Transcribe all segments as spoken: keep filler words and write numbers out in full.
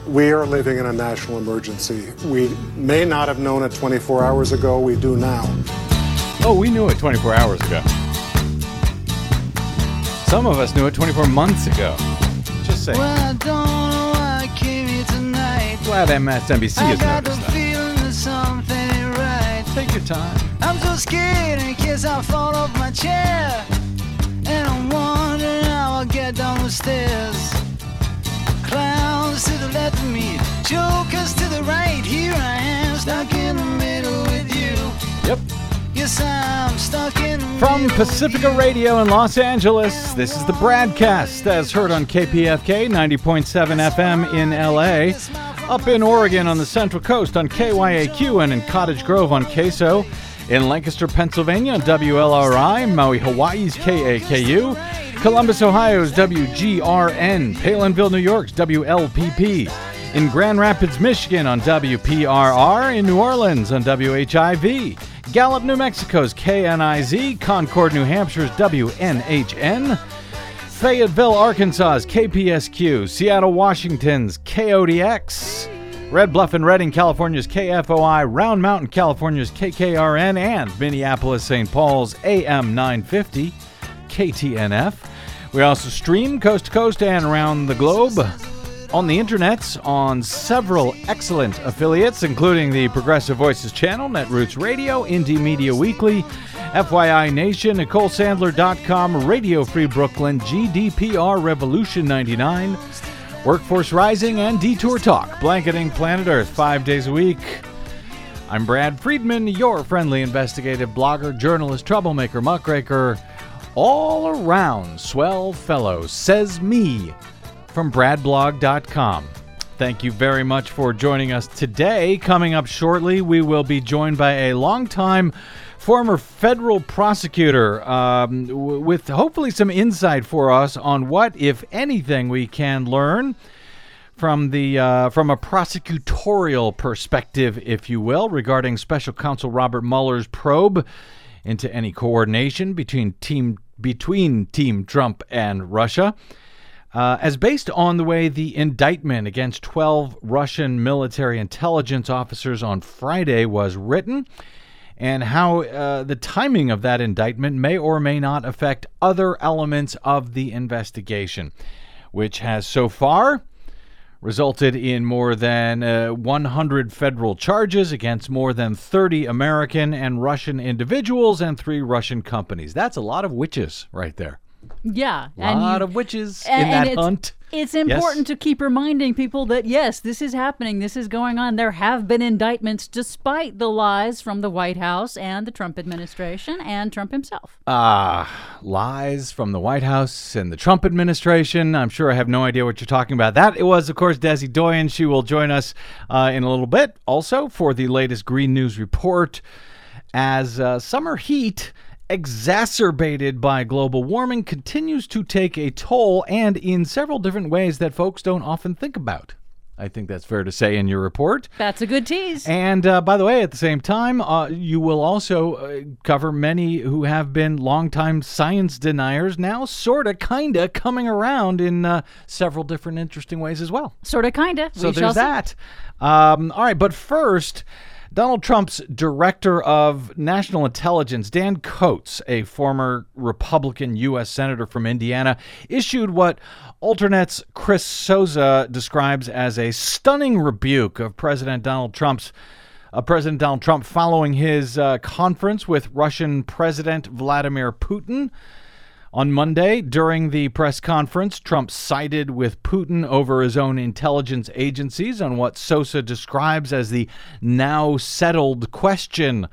We are living in a national emergency. We may not have known it twenty-four hours ago. We do now. Oh, we knew it twenty-four hours ago. Some of us knew it twenty-four months ago. Just saying. Well, I don't know why I came here tonight. Glad M S N B C has I got noticed the feeling that something ain't right. Take your time. I'm so scared in case I fall off my chair. And I'm wondering how I'll get down the stairs. Clowns to the left of me, jokers to the right. Here I am, stuck in the middle with you. Yep. Yes, I'm stuck in the From middle Pacifica with you. Radio in Los Angeles, this is the Bradcast, as heard on K P F K ninety point seven F M in L A, up in Oregon on the Central Coast on K Y A Q, and in Cottage Grove on K S O, in Lancaster, Pennsylvania on W L R I, Maui, Hawaii's K A K U, Columbus, Ohio's W G R N, Palinville, New York's W L P P, in Grand Rapids, Michigan on W P R R, in New Orleans on W H I V, Gallup, New Mexico's K N I Z, Concord, New Hampshire's W N H N, Fayetteville, Arkansas's K P S Q, Seattle, Washington's K O D X, Red Bluff and Redding, California's K F O I, Round Mountain, California's K K R N, and Minneapolis, Saint Paul's A M nine fifty, K T N F. We also stream coast to coast and around the globe on the internets on several excellent affiliates, including the Progressive Voices channel, Netroots Radio, Indie Media Weekly, F Y I Nation, Nicole Sandler dot com, Radio Free Brooklyn, G D P R Revolution ninety-nine, Workforce Rising, and Detour Talk, blanketing planet Earth five days a week. I'm Brad Friedman, your friendly investigative blogger, journalist, troublemaker, muckraker, all around swell fellow, says me, from brad blog dot com. Thank you very much for joining us today. Coming up shortly, we will be joined by a longtime former federal prosecutor um, w- with hopefully some insight for us on what, if anything, we can learn from the uh, from a prosecutorial perspective, if you will, regarding Special Counsel Robert Mueller's probe into any coordination between team between Team Trump and Russia. Uh, as based on the way the indictment against twelve Russian military intelligence officers on Friday was written, and how uh, the timing of that indictment may or may not affect other elements of the investigation, which has so far resulted in more than uh, one hundred federal charges against more than thirty American and Russian individuals and three Russian companies. That's a lot of witches right there. Yeah. A lot you, of witches and, in that and it's, hunt. It's important Yes. to keep reminding people that, yes, this is happening. This is going on. There have been indictments despite the lies from the White House and the Trump administration and Trump himself. Ah, uh, lies from the White House and the Trump administration. I'm sure I have no idea what you're talking about. That it was, of course, Desi Doyen. She will join us uh, in a little bit also for the latest Green News Report as uh, summer heat exacerbated by global warming continues to take a toll, and in several different ways that folks don't often think about. I think that's fair to say in your report. That's a good tease. And uh, by the way, at the same time, uh, you will also uh, cover many who have been longtime science deniers, now sort of, kind of coming around in uh, several different interesting ways as well. Sort of, kind of. So we there's that. Um, all right, but first, Donald Trump's director of national intelligence, Dan Coats, a former Republican U S senator from Indiana, issued what Alternet's Chris Souza describes as a stunning rebuke of President Donald Trump's uh, President Donald Trump following his uh, conference with Russian President Vladimir Putin. On Monday, during the press conference, Trump sided with Putin over his own intelligence agencies on what Souza describes as the now settled question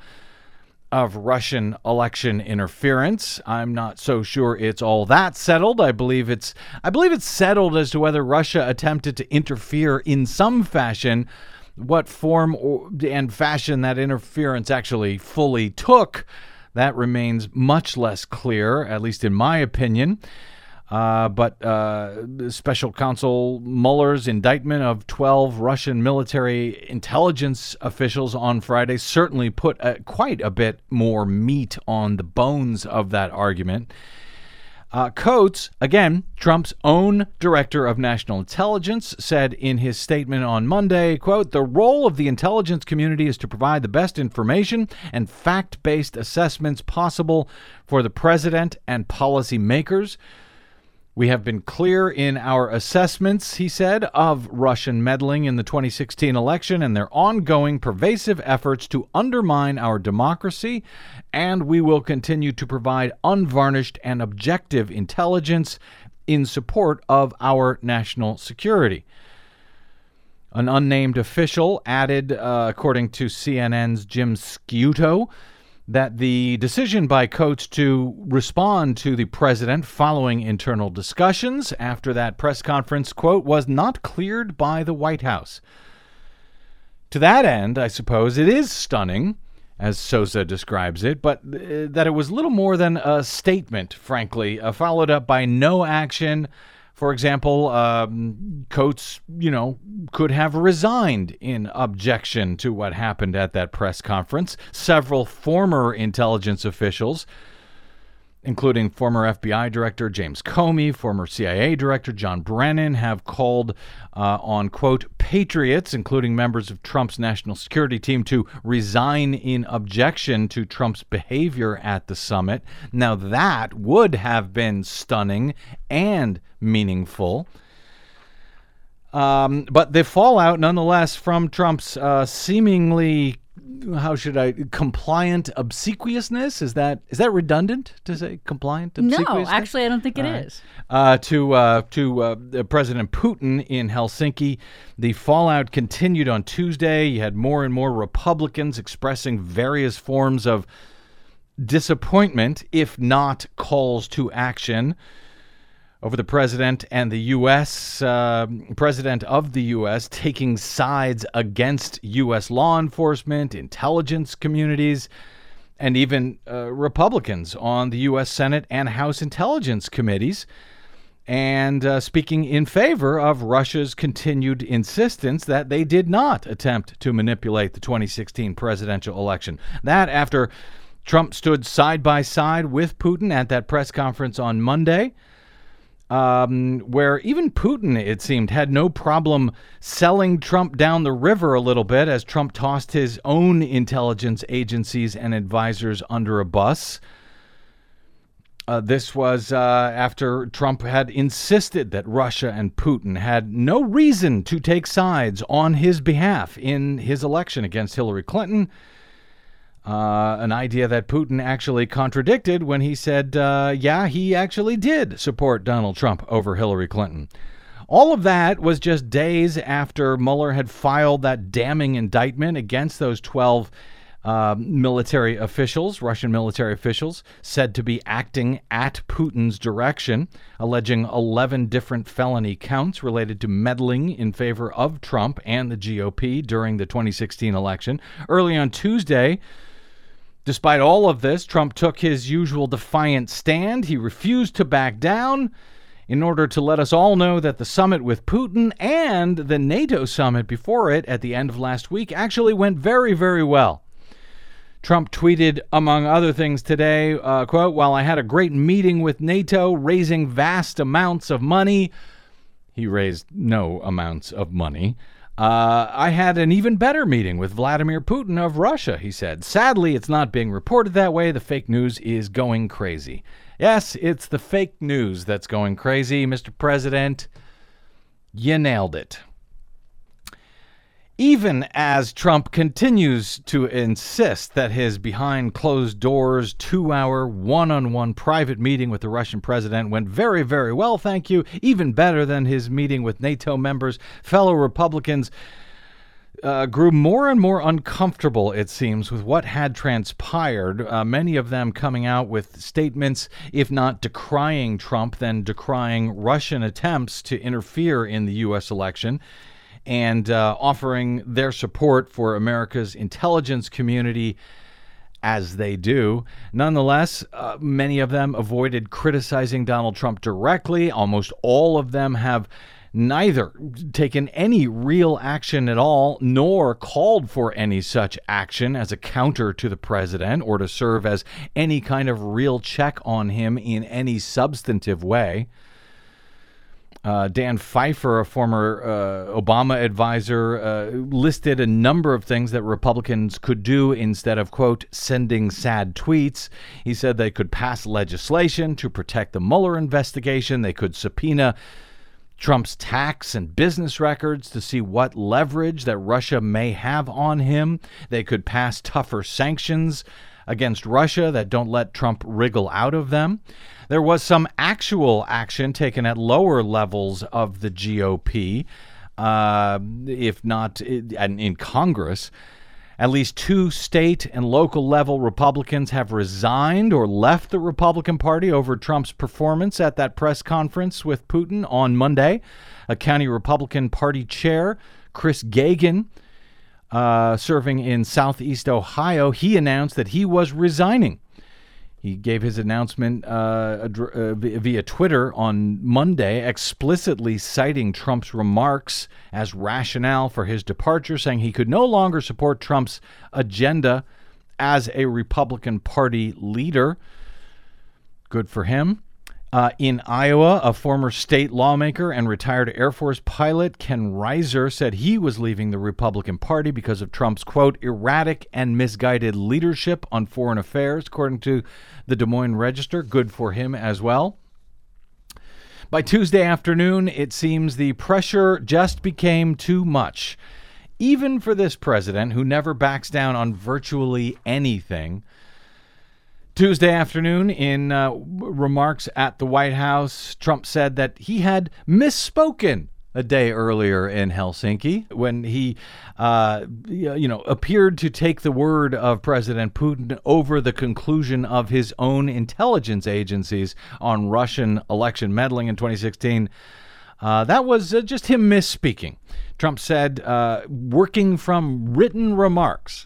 of Russian election interference. I'm not so sure it's all that settled. I believe it's I believe it's settled as to whether Russia attempted to interfere in some fashion. What form or, and fashion that interference actually fully took, that remains much less clear, at least in my opinion. Uh, but uh, Special Counsel Mueller's indictment of twelve Russian military intelligence officials on Friday certainly put a, quite a bit more meat on the bones of that argument. Uh, Coates, again, Trump's own director of national intelligence, said in his statement on Monday, quote, "The role of the intelligence community is to provide the best information and fact-based assessments possible for the president and policymakers. We have been clear in our assessments," he said, "of Russian meddling in the twenty sixteen election and their ongoing pervasive efforts to undermine our democracy, and we will continue to provide unvarnished and objective intelligence in support of our national security." An unnamed official added, uh, according to C N N's Jim Sciutto, that the decision by Coates to respond to the president following internal discussions after that press conference, quote, "was not cleared by the White House." To that end, I suppose, it is stunning, as Sousa describes it, but uh, that it was little more than a statement, frankly, uh, followed up by no action. For example, um, Coates, you know, could have resigned in objection to what happened at that press conference. Several former intelligence officials, including former F B I Director James Comey, former C I A Director John Brennan, have called uh, on, quote, patriots, including members of Trump's national security team, to resign in objection to Trump's behavior at the summit. Now, that would have been stunning and meaningful. Um, but the fallout, nonetheless, from Trump's uh, seemingly, how should I, compliant obsequiousness, is that is that redundant to say compliant obsequiousness? No, actually, I don't think it All is. Right. Uh, to uh, to uh, President Putin in Helsinki, the fallout continued on Tuesday. You had more and more Republicans expressing various forms of disappointment, if not calls to action, over the president and the U S, uh, president of the U S taking sides against U S law enforcement, intelligence communities, and even uh, Republicans on the U S Senate and House Intelligence Committees, and uh, speaking in favor of Russia's continued insistence that they did not attempt to manipulate the twenty sixteen presidential election. That after Trump stood side by side with Putin at that press conference on Monday, Um, where even Putin, it seemed, had no problem selling Trump down the river a little bit as Trump tossed his own intelligence agencies and advisors under a bus. Uh, this was uh, after Trump had insisted that Russia and Putin had no reason to take sides on his behalf in his election against Hillary Clinton. Uh, an idea that Putin actually contradicted when he said, uh, yeah, he actually did support Donald Trump over Hillary Clinton. All of that was just days after Mueller had filed that damning indictment against those twelve uh, military officials, Russian military officials, said to be acting at Putin's direction, alleging eleven different felony counts related to meddling in favor of Trump and the G O P during the twenty sixteen election. Early on Tuesday, despite all of this, Trump took his usual defiant stand. He refused to back down in order to let us all know that the summit with Putin and the NATO summit before it at the end of last week actually went very, very well. Trump tweeted, among other things today, uh, quote, "While I had a great meeting with NATO, raising vast amounts of money," he raised no amounts of money, Uh, "I had an even better meeting with Vladimir Putin of Russia," he said. "Sadly, it's not being reported that way. The fake news is going crazy." Yes, it's the fake news that's going crazy, Mister President. You nailed it. Even as Trump continues to insist that his behind-closed-doors, two-hour, one-on-one private meeting with the Russian president went very, very well, thank you, even better than his meeting with NATO members, fellow Republicans uh, grew more and more uncomfortable, it seems, with what had transpired, uh, many of them coming out with statements, if not decrying Trump, then decrying Russian attempts to interfere in the U S election, and uh, offering their support for America's intelligence community as they do. Nonetheless, uh, many of them avoided criticizing Donald Trump directly. Almost all of them have neither taken any real action at all, nor called for any such action as a counter to the president or to serve as any kind of real check on him in any substantive way. Uh, Dan Pfeiffer, a former uh, Obama advisor, uh, listed a number of things that Republicans could do instead of, quote, sending sad tweets. He said they could pass legislation to protect the Mueller investigation. They could subpoena Trump's tax and business records to see what leverage that Russia may have on him. They could pass tougher sanctions against Russia that don't let Trump wriggle out of them. There was some actual action taken at lower levels of the G O P, uh, if not in, in Congress. At least two state and local level Republicans have resigned or left the Republican Party over Trump's performance at that press conference with Putin on Monday. A county Republican Party chair, Chris Gagan, uh, serving in Southeast Ohio, he announced that he was resigning. He gave his announcement uh, uh, via Twitter on Monday, explicitly citing Trump's remarks as rationale for his departure, saying he could no longer support Trump's agenda as a Republican Party leader. Good for him. Uh, in Iowa, a former state lawmaker and retired Air Force pilot, Ken Reiser, said he was leaving the Republican Party because of Trump's, quote, erratic and misguided leadership on foreign affairs, according to the Des Moines Register. Good for him as well. By Tuesday afternoon, it seems the pressure just became too much, even for this president who never backs down on virtually anything. Tuesday afternoon, in uh, remarks at the White House, Trump said that he had misspoken a day earlier in Helsinki when he, uh, you know, appeared to take the word of President Putin over the conclusion of his own intelligence agencies on Russian election meddling in twenty sixteen. Uh, that was uh, just him misspeaking. Trump said, uh, working from written remarks.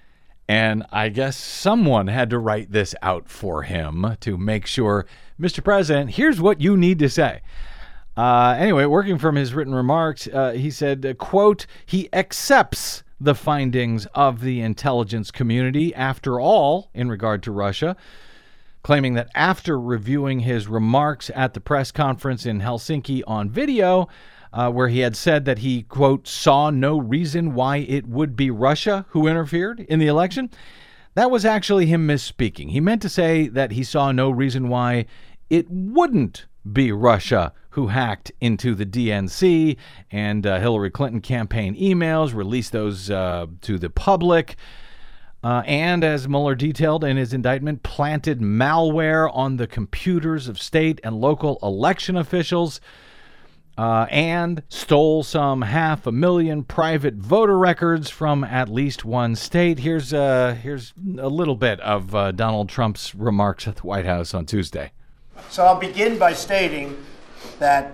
And I guess someone had to write this out for him to make sure, Mister President, here's what you need to say. Uh, anyway, working from his written remarks, uh, he said, uh, quote, he accepts the findings of the intelligence community, after all, in regard to Russia, claiming that after reviewing his remarks at the press conference in Helsinki on video, Uh, where he had said that he, quote, saw no reason why it would be Russia who interfered in the election. That was actually him misspeaking. He meant to say that he saw no reason why it wouldn't be Russia who hacked into the D N C and uh, Hillary Clinton campaign emails, released those uh, to the public, uh, and, as Mueller detailed in his indictment, planted malware on the computers of state and local election officials, Uh, and stole some half a million private voter records from at least one state. Here's uh, here's a little bit of uh, Donald Trump's remarks at the White House on Tuesday. So I'll begin by stating that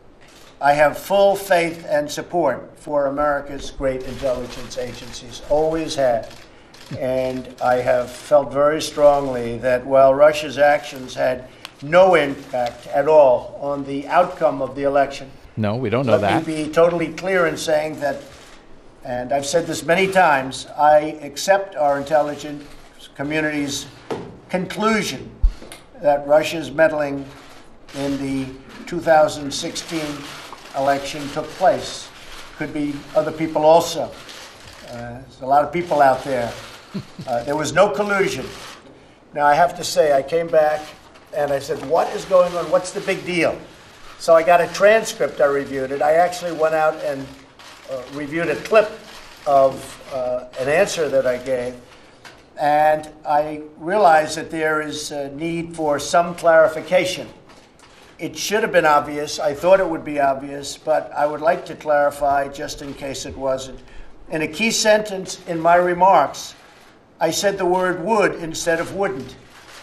I have full faith and support for America's great intelligence agencies, always have. And I have felt very strongly that while Russia's actions had no impact at all on the outcome of the election. No, we don't know Let that. Let me be totally clear in saying that, and I've said this many times, I accept our intelligence community's conclusion that Russia's meddling in the two thousand sixteen election took place. Could be other people also. Uh, there's a lot of people out there. Uh, there was no collusion. Now, I have to say, I came back and I said, what is going on? What's the big deal? So I got a transcript, I reviewed it. I actually went out and uh, reviewed a clip of uh, an answer that I gave. And I realized that there is a need for some clarification. It should have been obvious. I thought it would be obvious, but I would like to clarify just in case it wasn't. In a key sentence in my remarks, I said the word would instead of wouldn't.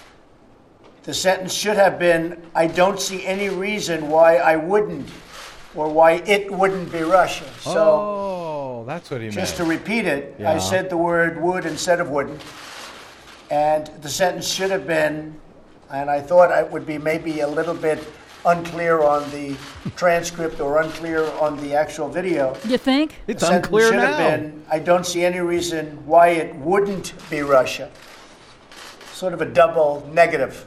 The sentence should have been, I don't see any reason why I wouldn't, or why it wouldn't be Russia. So, oh, that's what he meant. Just to repeat it, Yeah. I said the word would instead of wouldn't. And the sentence should have been, and I thought it would be maybe a little bit unclear on the transcript or unclear on the actual video. You think? It's The sentence unclear should have now. been, I don't see any reason why it wouldn't be Russia. Sort of a double negative.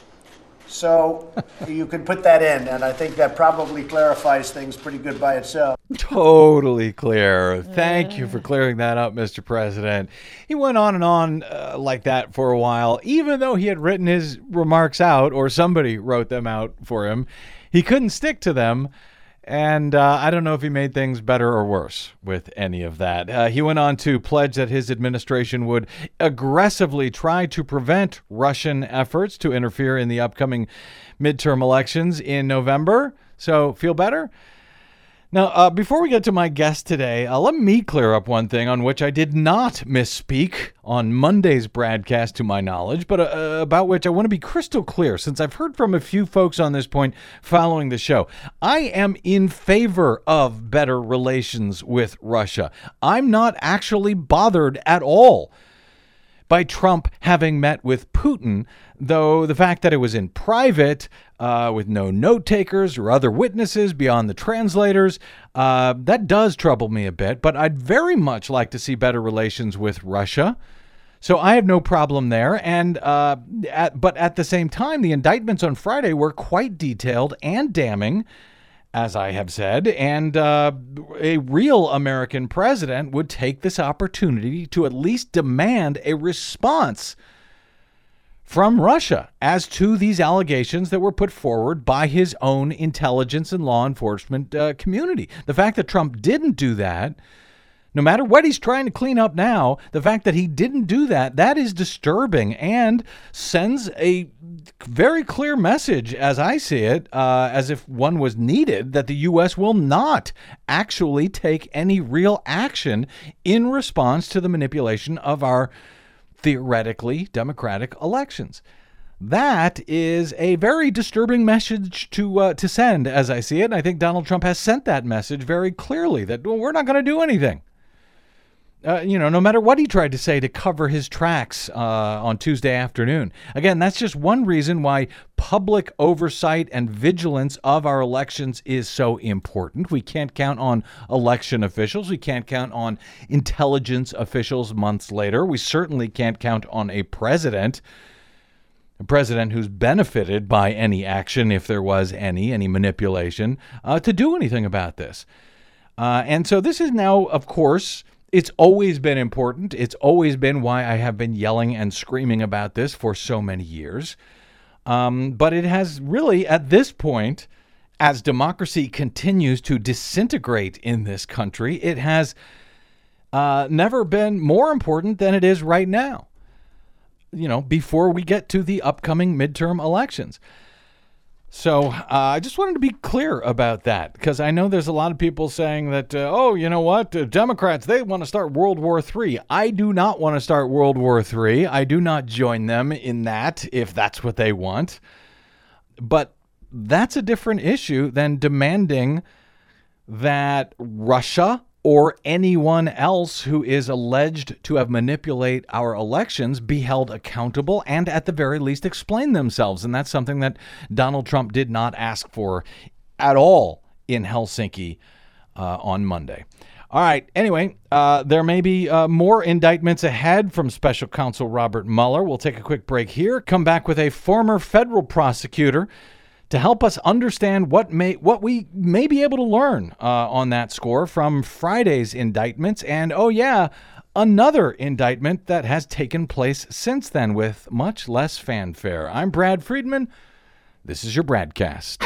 So you can put that in, and I think that probably clarifies things pretty good by itself. Totally clear. Thank you for clearing that up, Mister President. He went on and on uh, like that for a while, even though he had written his remarks out, or somebody wrote them out for him. He couldn't stick to them. And uh, I don't know if he made things better or worse with any of that. Uh, he went on to pledge that his administration would aggressively try to prevent Russian efforts to interfere in the upcoming midterm elections in November. So, feel better? Now, uh, before we get to my guest today, uh, let me clear up one thing on which I did not misspeak on Monday's broadcast, to my knowledge, but uh, about which I want to be crystal clear, since I've heard from a few folks on this point following the show. I am in favor of better relations with Russia. I'm not actually bothered at all by Trump having met with Putin, though the fact that it was in private, uh, with no note takers or other witnesses beyond the translators, uh, that does trouble me a bit. But I'd very much like to see better relations with Russia. So I have no problem there. And uh, at, but at the same time, the indictments on Friday were quite detailed and damning, as I have said, and uh, a real American president would take this opportunity to at least demand a response from Russia as to these allegations that were put forward by his own intelligence and law enforcement uh, community. The fact that Trump didn't do that, no matter what he's trying to clean up now, the fact that he didn't do that, that is disturbing and sends a very clear message, as I see it, uh, as if one was needed, that the U S will not actually take any real action in response to the manipulation of our theoretically democratic elections. That is a very disturbing message to uh, to send, as I see it. And I think Donald Trump has sent that message very clearly, that well, we're not going to do anything. Uh, you know, no matter what he tried to say to cover his tracks uh, on Tuesday afternoon. Again, that's just one reason why public oversight and vigilance of our elections is so important. We can't count on election officials. We can't count on intelligence officials months later. We certainly can't count on a president, a president who's benefited by any action, if there was any, any manipulation, uh, to do anything about this. Uh, and so this is now, of course, it's always been important. It's always been why I have been yelling and screaming about this for so many years. Um, but it has really, at this point, as democracy continues to disintegrate in this country, it has uh, never been more important than it is right now, you know, before we get to the upcoming midterm elections. So uh, I just wanted to be clear about that, because I know there's a lot of people saying that, uh, oh, you know what, uh, Democrats, they want to start World War Three. I do not want to start World War Three. I do not join them in that, if that's what they want. But that's a different issue than demanding that Russia or anyone else who is alleged to have manipulated our elections be held accountable and at the very least explain themselves. And that's something that Donald Trump did not ask for at all in Helsinki uh, on Monday. All right. Anyway, uh, there may be uh, more indictments ahead from Special Counsel Robert Mueller. We'll take a quick break here, come back with a former federal prosecutor to help us understand what may what we may be able to learn uh, on that score from Friday's indictments. And, oh, yeah, another indictment that has taken place since then with much less fanfare. I'm Brad Friedman. This is your Bradcast.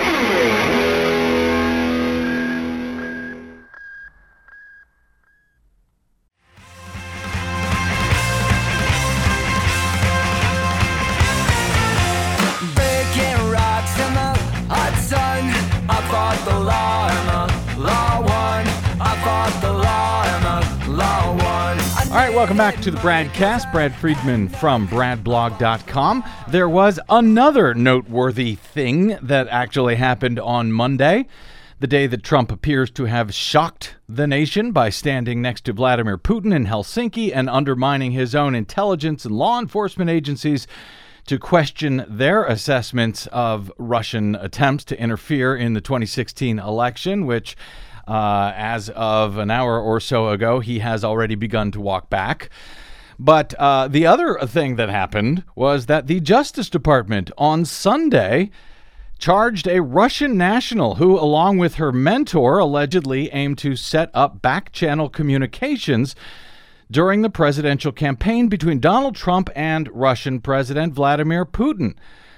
All right, welcome back to the Bradcast. Brad Friedman from brad blog dot com. There was another noteworthy thing that actually happened on Monday, the day that Trump appears to have shocked the nation by standing next to Vladimir Putin in Helsinki and undermining his own intelligence and law enforcement agencies to question their assessments of Russian attempts to interfere in the twenty sixteen election, which, uh, as of an hour or so ago, he has already begun to walk back. But uh, the other thing that happened was that the Justice Department on Sunday charged a Russian national who, along with her mentor, allegedly aimed to set up back-channel communications during the presidential campaign between Donald Trump and Russian President Vladimir Putin.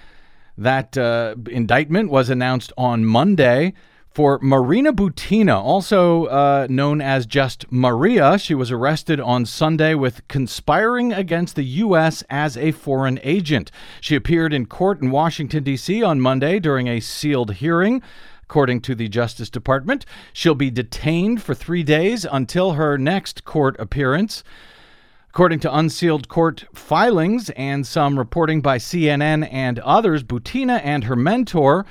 That uh, indictment was announced on Monday for Marina Butina, also uh, known as just Maria. She was arrested on Sunday with conspiring against the U S as a foreign agent. She appeared in court in Washington, D C on Monday during a sealed hearing. According to the Justice Department, she'll be detained for three days until her next court appearance. According to unsealed court filings and some reporting by C N N and others, Butina and her mentor,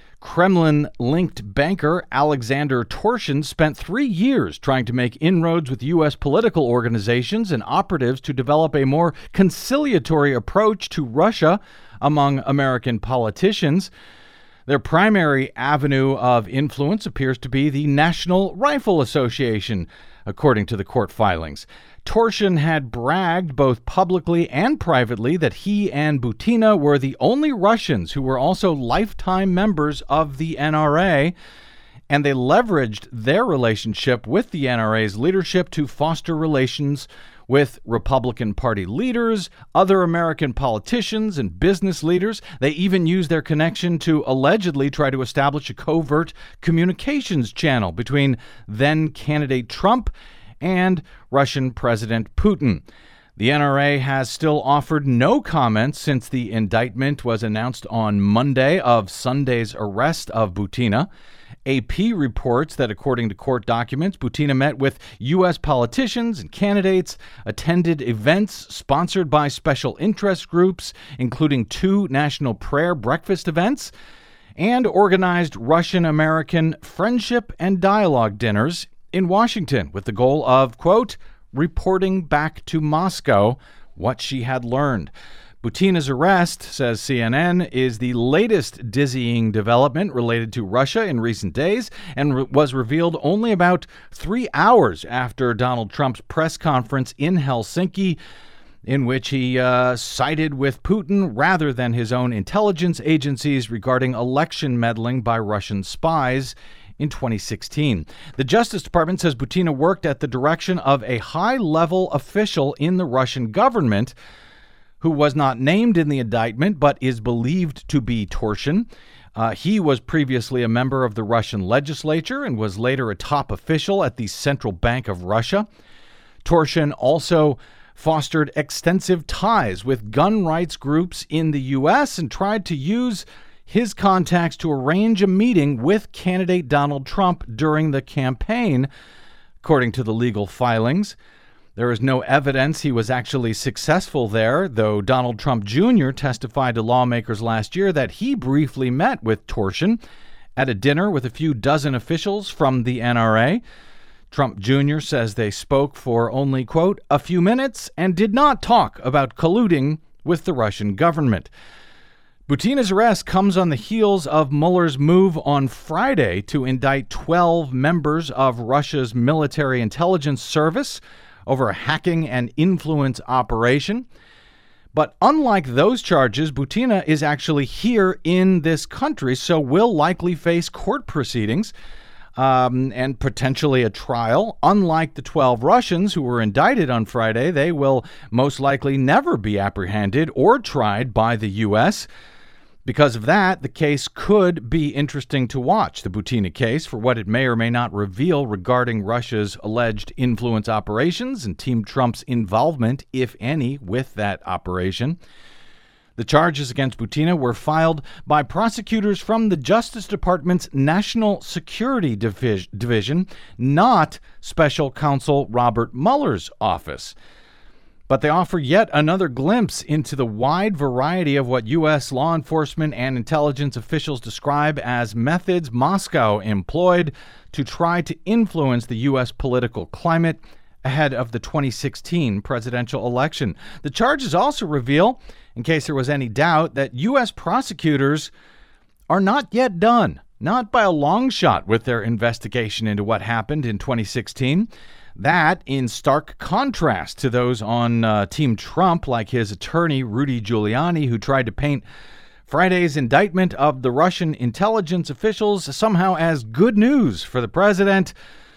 Kremlin-linked banker Alexander Torshin, spent three years trying to make inroads with U S political organizations and operatives to develop a more conciliatory approach to Russia among American politicians. Their primary avenue of influence appears to be the National Rifle Association, according to the court filings. Torshin had bragged both publicly and privately that he and Butina were the only Russians who were also lifetime members of the N R A, and they leveraged their relationship with the N R A's leadership to foster relations with Republican Party leaders, other American politicians, and business leaders. They even used their connection to allegedly try to establish a covert communications channel between then-candidate Trump and Russian President Putin. The N R A has still offered no comments since the indictment was announced on Monday of Sunday's arrest of Butina. A P reports that, according to court documents, Butina met with U S politicians and candidates, attended events sponsored by special interest groups, including two national prayer breakfast events, and organized Russian-American friendship and dialogue dinners in Washington with the goal of, quote, reporting back to Moscow what she had learned. Butina's arrest, says C N N, is the latest dizzying development related to Russia in recent days and re- was revealed only about three hours after Donald Trump's press conference in Helsinki, in which he uh, sided with Putin rather than his own intelligence agencies regarding election meddling by Russian spies in twenty sixteen. The Justice Department says Butina worked at the direction of a high-level official in the Russian government who was not named in the indictment but is believed to be Torshin. Uh, he was previously a member of the Russian legislature and was later a top official at the Central Bank of Russia. Torshin also fostered extensive ties with gun rights groups in the U S and tried to use his contacts to arrange a meeting with candidate Donald Trump during the campaign, according to the legal filings. There is no evidence he was actually successful there, though Donald Trump Junior testified to lawmakers last year that he briefly met with Torshin at a dinner with a few dozen officials from the N R A. Trump Junior says they spoke for only, quote, a few minutes and did not talk about colluding with the Russian government. Butina's arrest comes on the heels of Mueller's move on Friday to indict twelve members of Russia's military intelligence service over a hacking and influence operation. But unlike those charges, Butina is actually here in this country, so will likely face court proceedings um, and potentially a trial. Unlike the twelve Russians who were indicted on Friday, they will most likely never be apprehended or tried by the U S Because of that, the case could be interesting to watch, the Butina case, for what it may or may not reveal regarding Russia's alleged influence operations and Team Trump's involvement, if any, with that operation. The charges against Butina were filed by prosecutors from the Justice Department's National Security Divi- Division, not Special Counsel Robert Mueller's office. But they offer yet another glimpse into the wide variety of what U S law enforcement and intelligence officials describe as methods Moscow employed to try to influence the U S political climate ahead of the twenty sixteen presidential election. The charges also reveal, in case there was any doubt, that U S prosecutors are not yet done, not by a long shot, with their investigation into what happened in twenty sixteen. That in stark contrast to those on uh, Team Trump, like his attorney, Rudy Giuliani, who tried to paint Friday's indictment of the Russian intelligence officials somehow as good news for the president,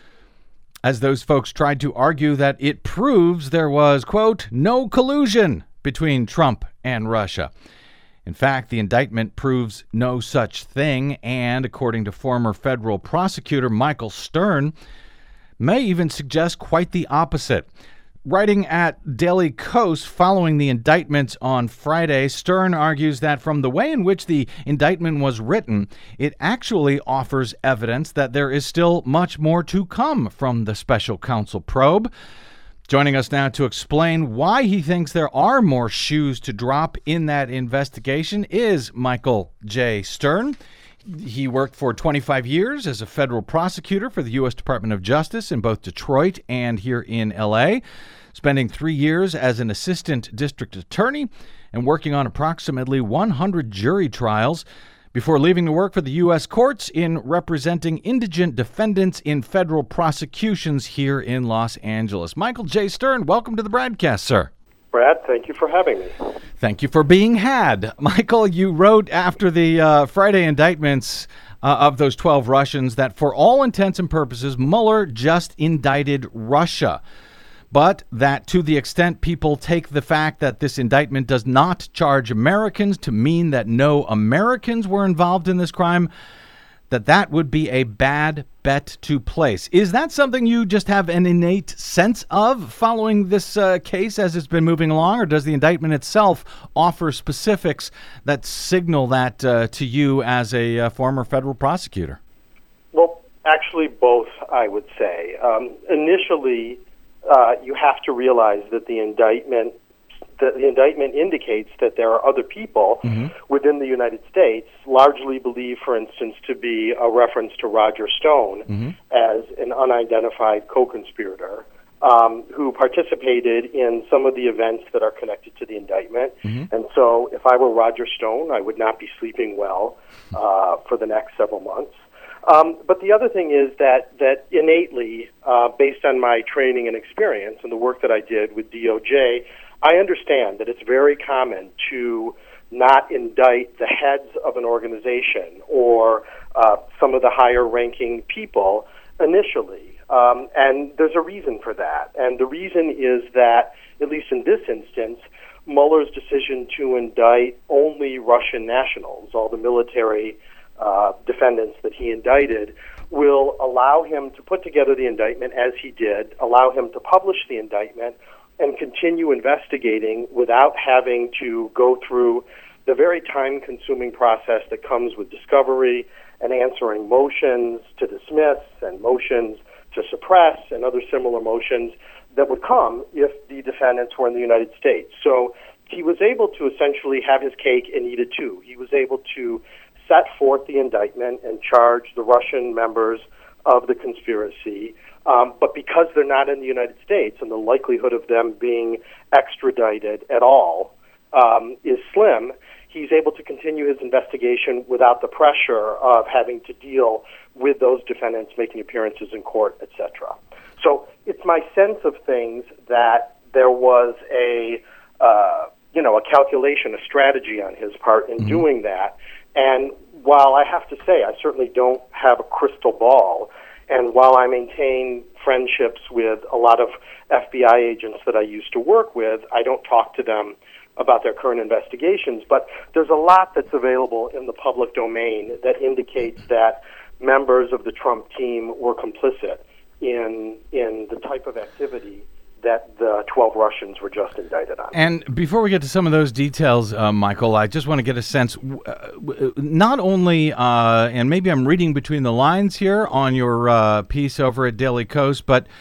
as those folks tried to argue that it proves there was, quote, no collusion between Trump and Russia. In fact, the indictment proves no such thing, and according to former federal prosecutor Michael Stern, may even suggest quite the opposite. Writing at Daily Kos following the indictments on Friday, Stern argues that from the way in which the indictment was written, it actually offers evidence that there is still much more to come from the special counsel probe. Joining us now to explain why he thinks there are more shoes to drop in that investigation is Michael J. Stern. He worked for twenty-five years as a federal prosecutor for the U S Department of Justice in both Detroit and here in L A, spending three years as an assistant district attorney and working on approximately one hundred jury trials before leaving to work for the U S courts in representing indigent defendants in federal prosecutions here in Los Angeles. Michael J. Stern, welcome to the broadcast, sir. Brad, thank you for having me. Thank you for being had. Michael, you wrote after the uh, Friday indictments uh, of those twelve Russians that for all intents and purposes, Mueller just indicted Russia. But that to the extent people take the fact that this indictment does not charge Americans to mean that no Americans were involved in this crime, that that would be a bad bet to place. Is that something you just have an innate sense of following this uh, case as it's been moving along, or does the indictment itself offer specifics that signal that uh, to you as a uh, former federal prosecutor? Well, actually both, I would say. Um, initially, uh, you have to realize that the indictment that the indictment indicates that there are other people mm-hmm. within the United States, largely believed, for instance, to be a reference to Roger Stone mm-hmm. as an unidentified co-conspirator um, who participated in some of the events that are connected to the indictment. Mm-hmm. And so if I were Roger Stone, I would not be sleeping well uh, for the next several months. Um, but the other thing is that, that innately, uh, based on my training and experience and the work that I did with D O J, I understand that it's very common to not indict the heads of an organization or uh, some of the higher-ranking people initially. Um, and there's a reason for that. And the reason is that, at least in this instance, Mueller's decision to indict only Russian nationals, all the military uh, defendants that he indicted, will allow him to put together the indictment as he did, allow him to publish the indictment, and continue investigating without having to go through the very time-consuming process that comes with discovery and answering motions to dismiss and motions to suppress and other similar motions that would come if the defendants were in the United States. So he was able to essentially have his cake and eat it too. He was able to set forth the indictment and charge the Russian members of the conspiracy. Um, but because they're not in the United States and the likelihood of them being extradited at all um, is slim, he's able to continue his investigation without the pressure of having to deal with those defendants making appearances in court, et cetera. So it's my sense of things that there was a, uh, you know, a calculation, a strategy on his part in mm-hmm. doing that. And while I have to say I certainly don't have a crystal ball, and while I maintain friendships with a lot of F B I agents that I used to work with, I don't talk to them about their current investigations. But there's a lot that's available in the public domain that indicates that members of the Trump team were complicit in in the type of activity that the twelve Russians were just indicted on. And before we get to some of those details, uh, Michael, I just want to get a sense, uh, not only, uh, and maybe I'm reading between the lines here on your uh, piece over at Daily Kos, but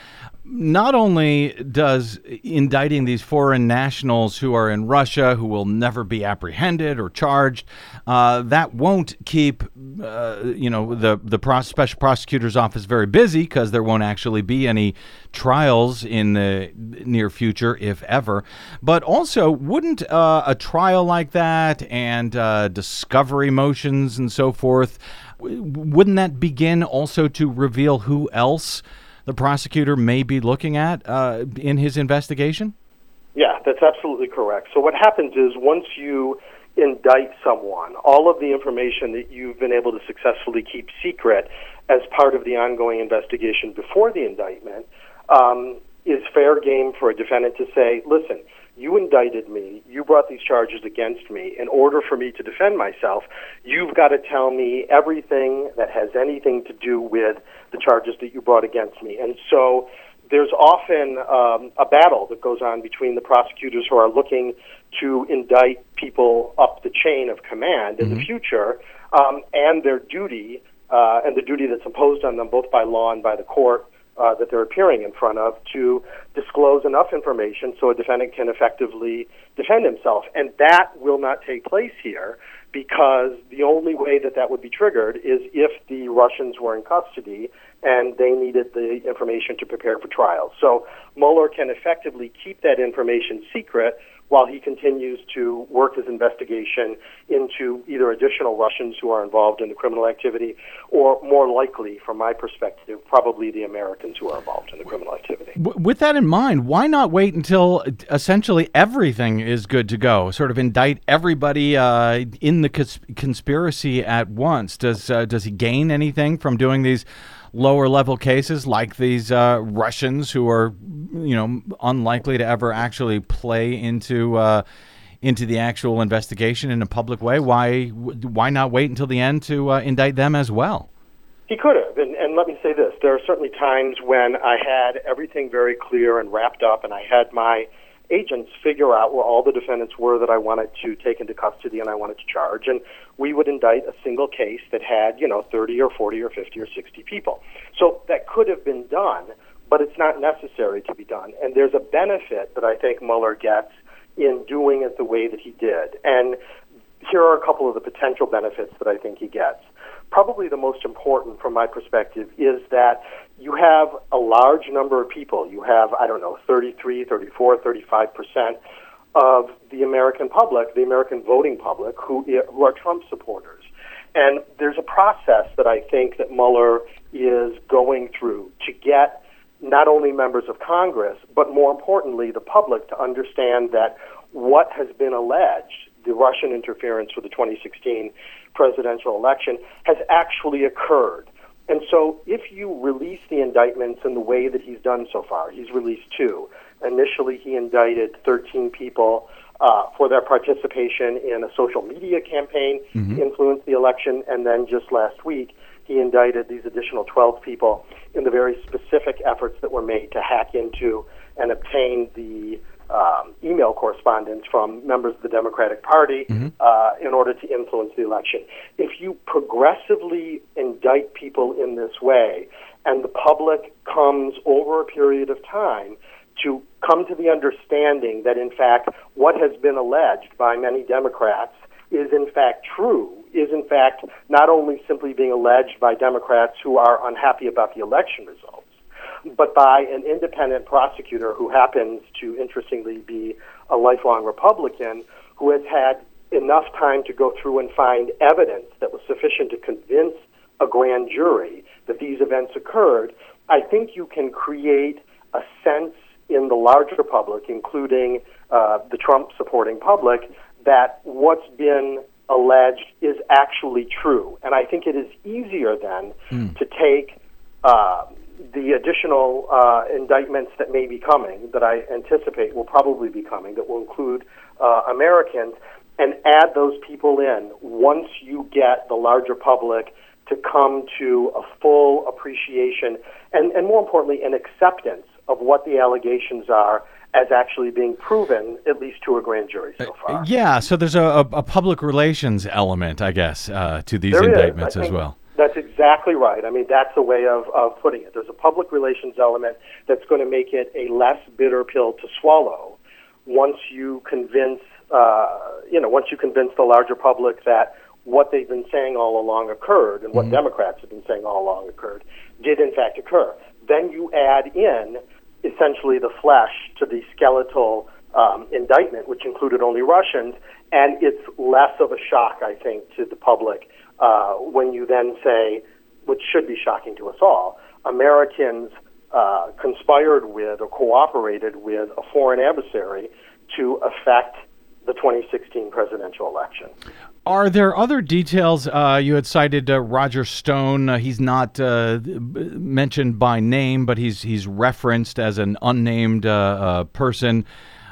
not only does indicting these foreign nationals who are in Russia, who will never be apprehended or charged, uh, that won't keep, uh, you know, the the pros- special prosecutor's office very busy, because there won't actually be any trials in the near future, if ever. But also, wouldn't uh, a trial like that and uh, discovery motions and so forth, wouldn't that begin also to reveal who else the prosecutor may be looking at uh, in his investigation? Yeah, that's absolutely correct. So what happens is, once you indict someone, all of the information that you've been able to successfully keep secret as part of the ongoing investigation before the indictment um, is fair game for a defendant to say, listen, you indicted me, you brought these charges against me. In order for me to defend myself, you've got to tell me everything that has anything to do with the charges that you brought against me. And so there's often um, a battle that goes on between the prosecutors who are looking to indict people up the chain of command in mm-hmm. the future um, and their duty, uh, and the duty that's imposed on them both by law and by the court Uh, that they're appearing in front of, to disclose enough information so a defendant can effectively defend himself. And that will not take place here, because the only way that that would be triggered is if the Russians were in custody and they needed the information to prepare for trial. So Mueller can effectively keep that information secret while he continues to work his investigation into either additional Russians who are involved in the criminal activity, or more likely, from my perspective, probably the Americans who are involved in the criminal activity. With that in mind, why not wait until essentially everything is good to go? Sort of indict everybody uh, in the cons- conspiracy at once. Does uh, does he gain anything from doing these lower level cases like these uh, Russians who are, you know, unlikely to ever actually play into uh, into the actual investigation in a public way? Why why not wait until the end to uh, indict them as well? He could have, and, and let me say this: there are certainly times when I had everything very clear and wrapped up, and I had my agents figure out where all the defendants were that I wanted to take into custody and I wanted to charge, and we would indict a single case that had, you know, thirty or forty or fifty or sixty people. So that could have been done, but it's not necessary to be done. And there's a benefit that I think Mueller gets in doing it the way that he did. And here are a couple of the potential benefits that I think he gets. Probably the most important from my perspective is that you have a large number of people. You have, I don't know, thirty-three, thirty-four, thirty-five percent of the American public, the American voting public, who, who are Trump supporters. And there's a process that I think that Mueller is going through to get not only members of Congress, but more importantly, the public, to understand that what has been alleged, the Russian interference with the twenty sixteen presidential election, has actually occurred. And so if you release the indictments in the way that he's done so far, he's released two. Initially, he indicted thirteen people uh, for their participation in a social media campaign mm-hmm. to influence the election, and then just last week, he indicted these additional twelve people in the very specific efforts that were made to hack into and obtain the Um, email correspondence from members of the Democratic Party mm-hmm. uh, in order to influence the election. If you progressively indict people in this way, and the public comes over a period of time to come to the understanding that, in fact, what has been alleged by many Democrats is, in fact, true, is, in fact, not only simply being alleged by Democrats who are unhappy about the election results, but by an independent prosecutor who happens to, interestingly, be a lifelong Republican, who has had enough time to go through and find evidence that was sufficient to convince a grand jury that these events occurred. I think you can create a sense in the larger public, including uh, the Trump-supporting public, that what's been alleged is actually true. And I think it is easier then mm. to take Uh, the additional uh, indictments that may be coming, that I anticipate will probably be coming, that will include uh, Americans, and add those people in once you get the larger public to come to a full appreciation and, and more importantly, an acceptance of what the allegations are as actually being proven, at least to a grand jury so far. Uh, yeah, so there's a, a public relations element, I guess, uh, to these there indictments is. as well. That's exactly exactly right. I mean, that's a way of, of putting it. There's a public relations element that's going to make it a less bitter pill to swallow once you convince, uh, you know, once you convince the larger public that what they've been saying all along occurred, and what mm-hmm. Democrats have been saying all along occurred, did in fact occur. Then you add in essentially the flesh to the skeletal um, indictment, which included only Russians, and it's less of a shock, I think, to the public uh, when you then say, which should be shocking to us all, Americans uh, conspired with or cooperated with a foreign adversary to affect the twenty sixteen presidential election. Are there other details? Uh, you had cited uh, Roger Stone. Uh, he's not uh, mentioned by name, but he's he's referenced as an unnamed uh, uh, person.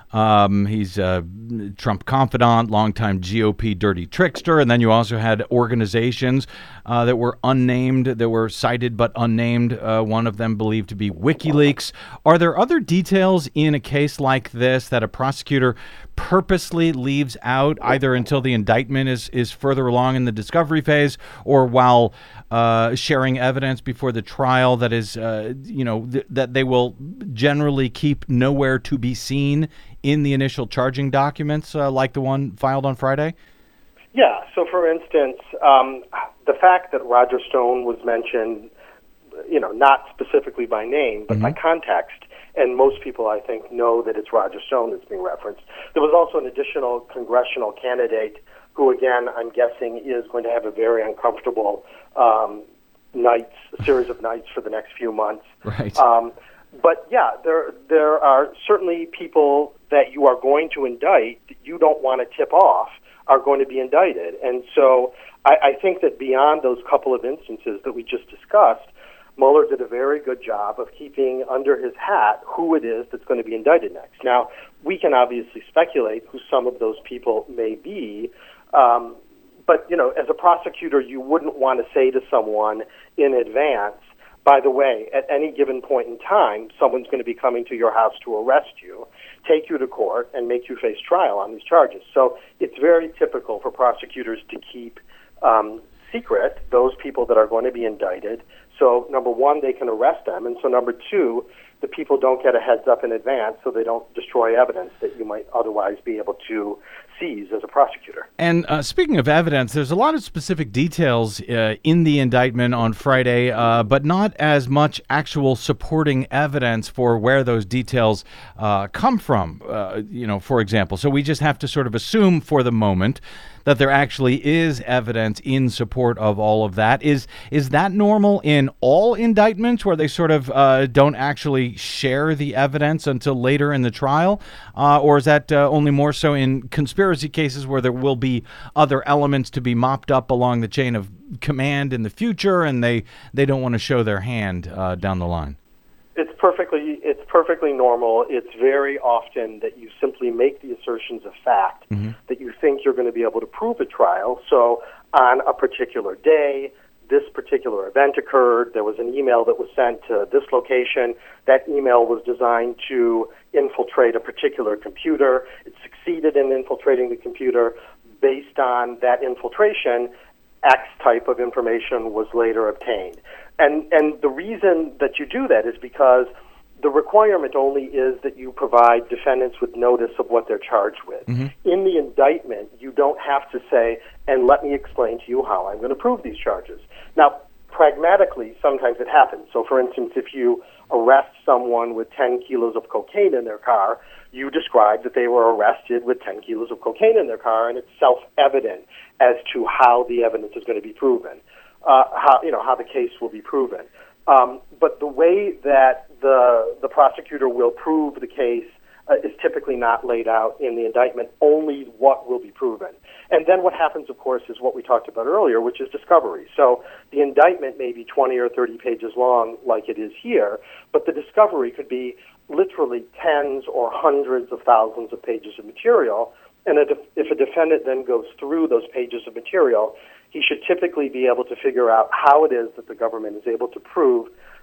Um, he's a Trump confidant, longtime G O P dirty trickster. And then you also had organizations uh, that were unnamed, that were cited but unnamed, uh, one of them believed to be WikiLeaks. Are there other details in a case like this that a prosecutor purposely leaves out, either until the indictment is, is further along in the discovery phase or while uh, sharing evidence before the trial that is, uh, you know, th- that they will generally keep nowhere to be seen in the initial charging documents, uh, like the one filed on Friday? Yeah. So, for instance, um, the fact that Roger Stone was mentioned, you know, not specifically by name, but mm-hmm. by context, and most people, I think, know that it's Roger Stone that's being referenced. There was also an additional congressional candidate who, again, I'm guessing is going to have a very uncomfortable um, nights, a series of nights for the next few months. Right. Um, but, yeah, there there are certainly people that you are going to indict that you don't want to tip off are going to be indicted. And so I, I think that beyond those couple of instances that we just discussed, Mueller did a very good job of keeping under his hat who it is that's going to be indicted next. Now, we can obviously speculate who some of those people may be, um, but, you know, as a prosecutor, you wouldn't want to say to someone in advance, by the way, at any given point in time, someone's going to be coming to your house to arrest you, take you to court, and make you face trial on these charges. So it's very typical for prosecutors to keep um, secret those people that are going to be indicted. So, number one, they can arrest them. And so, number two, the people don't get a heads up in advance so they don't destroy evidence that you might otherwise be able to seize as a prosecutor. And uh, speaking of evidence, there's a lot of specific details uh, in the indictment on Friday, uh, but not as much actual supporting evidence for where those details uh, come from, uh, you know, for example. So we just have to sort of assume for the moment that there actually is evidence in support of all of that. Is is that normal in all indictments where they sort of uh, don't actually share the evidence until later in the trial? Uh, or is that uh, only more so in conspiracy cases where there will be other elements to be mopped up along the chain of command in the future and they, they don't want to show their hand uh, down the line? It's perfectly it's perfectly normal. It's very often that you simply make the assertions of fact mm-hmm. that you think you're going to be able to prove at trial. So on a particular day, this particular event occurred. There was an email that was sent to this location. That email was designed to infiltrate a particular computer. It succeeded in infiltrating the computer. Based on that infiltration, X type of information was later obtained. And and the reason that you do that is because the requirement only is that you provide defendants with notice of what they're charged with. Mm-hmm. In the indictment, you don't have to say, and let me explain to you how I'm going to prove these charges. Now, pragmatically, sometimes it happens. So, for instance, if you arrest someone with ten kilos of cocaine in their car, you describe that they were arrested with ten kilos of cocaine in their car, and it's self-evident as to how the evidence is going to be proven, uh, how you know how the case will be proven. Um, but the way that the the prosecutor will prove the case uh, is typically not laid out in the indictment, only what will be proven. And then what happens, of course, is what we talked about earlier, which is discovery. So the indictment may be twenty or thirty pages long, like it is here, but the discovery could be literally tens or hundreds of thousands of pages of material. And a def- if a defendant then goes through those pages of material, he should typically be able to figure out how it is that the government is able to prove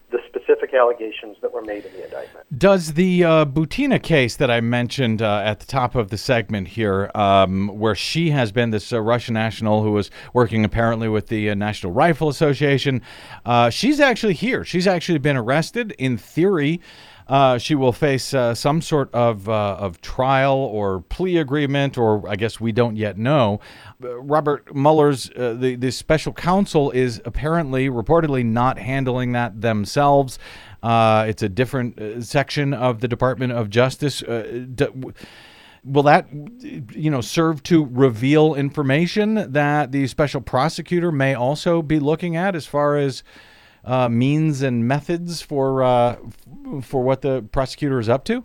the specific allegations that were made in the indictment. Does the uh, Butina case that I mentioned uh, at the top of the segment here, um, where she has been this uh, Russian national who was working apparently with the uh, National Rifle Association, uh, she's actually here. She's actually been arrested. In theory, Uh, she will face uh, some sort of uh, of trial or plea agreement, or I guess we don't yet know. Uh, Robert Mueller's uh, the the special counsel is apparently, reportedly, not handling that themselves. Uh, it's a different uh, section of the Department of Justice. Uh, d- Will that, you know, serve to reveal information that the special prosecutor may also be looking at as far as Uh, means and methods for uh, for what the prosecutor is up to?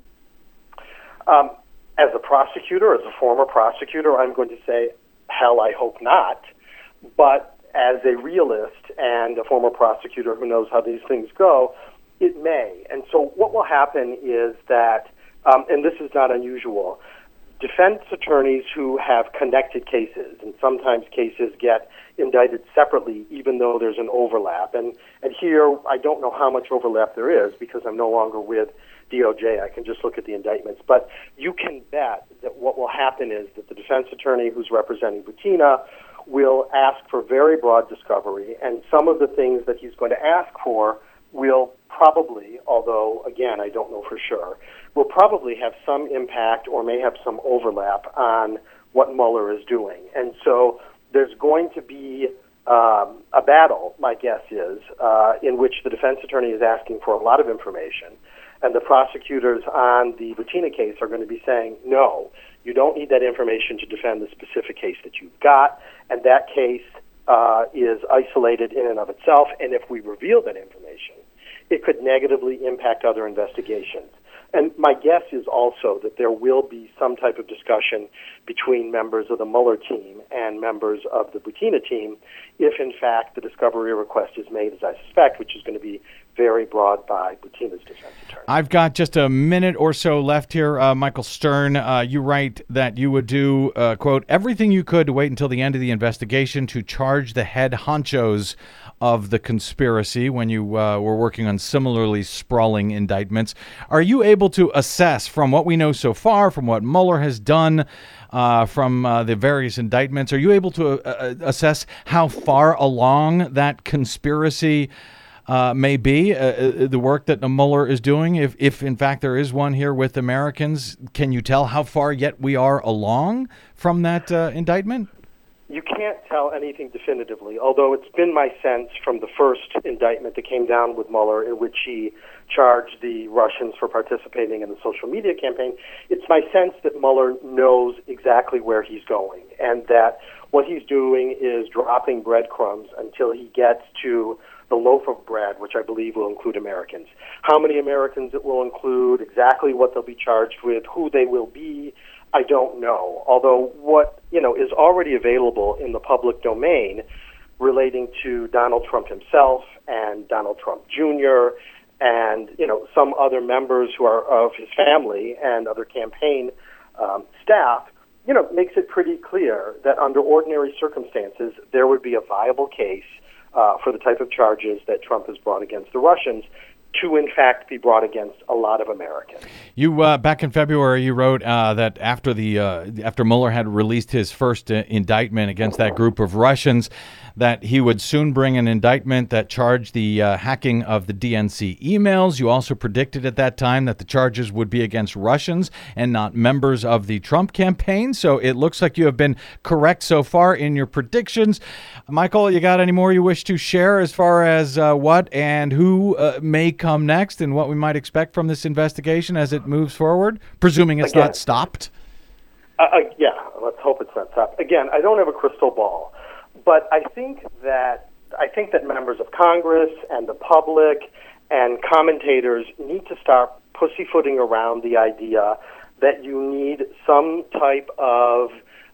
Um, as a prosecutor, as a former prosecutor, I'm going to say, hell, I hope not. But as a realist and a former prosecutor who knows how these things go, it may. And so what will happen is that, um, and this is not unusual, defense attorneys who have connected cases, and sometimes cases get indicted separately even though there's an overlap. And, and here, I don't know how much overlap there is because I'm no longer with D O J. I can just look at the indictments. But you can bet that what will happen is that the defense attorney who's representing Butina will ask for very broad discovery, and some of the things that he's going to ask for will probably, although, again, I don't know for sure, will probably have some impact or may have some overlap on what Mueller is doing. And so there's going to be um, a battle, my guess is, uh, in which the defense attorney is asking for a lot of information, and the prosecutors on the Butina case are going to be saying, no, you don't need that information to defend the specific case that you've got, and that case uh, is isolated in and of itself, and if we reveal that information, it could negatively impact other investigations. And my guess is also that there will be some type of discussion between members of the Mueller team and members of the Butina team if, in fact, the discovery request is made, as I suspect, which is going to be very broad by Butina's defense attorney. I've got just a minute or so left here. Uh, Michael Stern, uh, you write that you would do, uh, quote, everything you could to wait until the end of the investigation to charge the head honchos of the conspiracy when you uh, were working on similarly sprawling indictments. Are you able to assess from what we know so far, from what Mueller has done, uh, from uh, the various indictments, are you able to uh, assess how far along that conspiracy uh, may be, uh, the work that Mueller is doing? If, if in fact there is one here with Americans, can you tell how far yet we are along from that uh, indictment? You can't tell anything definitively, although it's been my sense from the first indictment that came down with Mueller, in which he charged the Russians for participating in the social media campaign. It's my sense that Mueller knows exactly where he's going, and that what he's doing is dropping breadcrumbs until he gets to the loaf of bread, which I believe will include Americans. How many Americans it will include, exactly what they'll be charged with, who they will be, I don't know. Although what, you know, is already available in the public domain relating to Donald Trump himself and Donald Trump Junior and, you know, some other members who are of his family and other campaign um, staff, you know, makes it pretty clear that under ordinary circumstances there would be a viable case uh, for the type of charges that Trump has brought against the Russians to, in fact, be brought against a lot of Americans. You uh, back in February, you wrote uh, that after the uh, after Mueller had released his first uh, indictment against that group of Russians, that he would soon bring an indictment that charged the uh, hacking of the D N C emails. You also predicted at that time that the charges would be against Russians and not members of the Trump campaign. So it looks like you have been correct so far in your predictions. Michael, you got any more you wish to share as far as uh, what and who uh, may come next and what we might expect from this investigation as it moves forward, presuming it's Again, not stopped? Uh, uh, yeah, let's hope it's not stopped. Again, I don't have a crystal ball. But I think that I think that members of Congress and the public and commentators need to start pussyfooting around the idea that you need some type of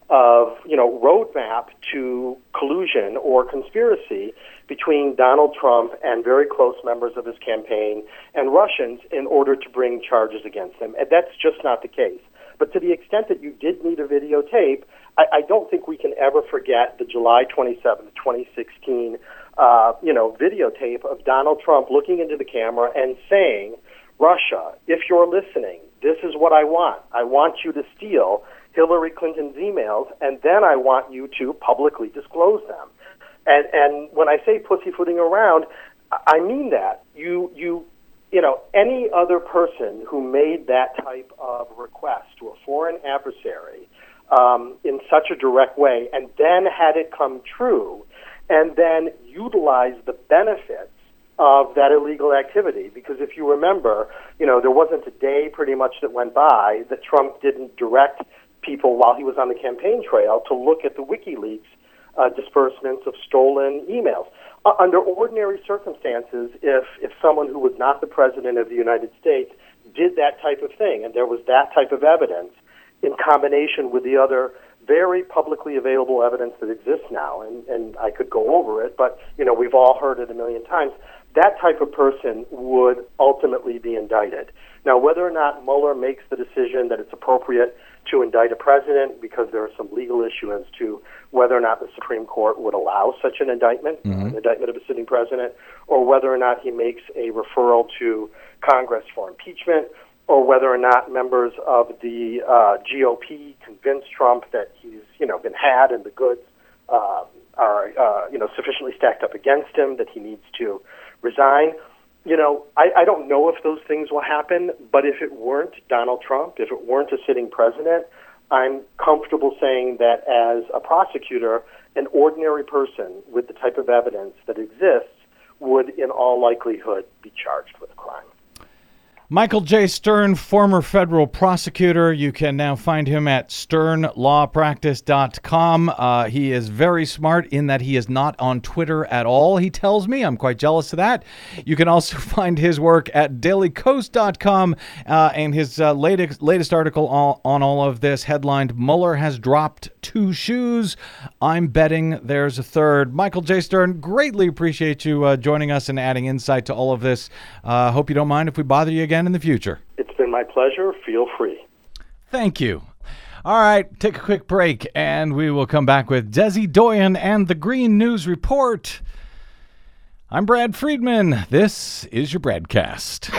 of you know roadmap to collusion or conspiracy between Donald Trump and very close members of his campaign and Russians in order to bring charges against them. And that's just not the case. But to the extent that you did need a videotape, I, I don't think we can ever forget the July twenty-seventh, twenty sixteen uh, you know, videotape of Donald Trump looking into the camera and saying, Russia, if you're listening, this is what I want. I want you to steal Hillary Clinton's emails, and then I want you to publicly disclose them. And and when I say pussyfooting around, I mean that. You you you know, any other person who made that type of request to a foreign adversary um, in such a direct way, and then had it come true, and then utilize the benefits of that illegal activity. Because if you remember, you know, there wasn't a day pretty much that went by that Trump didn't direct people while he was on the campaign trail to look at the WikiLeaks uh, disbursements of stolen emails. Uh, under ordinary circumstances, if, if someone who was not the president of the United States did that type of thing, and there was that type of evidence in combination with the other very publicly available evidence that exists now, and, and I could go over it, but, you know, we've all heard it a million times, that type of person would ultimately be indicted. Now, whether or not Mueller makes the decision that it's appropriate to indict a president because there are some legal issues as to whether or not the Supreme Court would allow such an indictment, mm-hmm. an indictment of a sitting president, or whether or not he makes a referral to Congress for impeachment, or whether or not members of the uh, G O P convince Trump that he's, you know, been had and the goods uh, are, uh, you know, sufficiently stacked up against him that he needs to resign. You know, I, I don't know if those things will happen, but if it weren't Donald Trump, if it weren't a sitting president, I'm comfortable saying that as a prosecutor, an ordinary person with the type of evidence that exists would in all likelihood be charged with a crime. Michael J. Stern, former federal prosecutor. You can now find him at stern law practice dot com. Uh, he is very smart in that he is not on Twitter at all, he tells me. I'm quite jealous of that. You can also find his work at daily kos dot com, uh, and his uh, latest, latest article all, on all of this, headlined, Mueller has dropped two shoes. I'm betting there's a third. Michael J. Stern, greatly appreciate you uh, joining us and adding insight to all of this. Uh, hope you don't mind if we bother you again in the future. It's been my pleasure. Feel free. Thank you. All right, take a quick break, and we will come back with Desi Doyen and the Green News Report. I'm Brad Friedman. This is your Bradcast.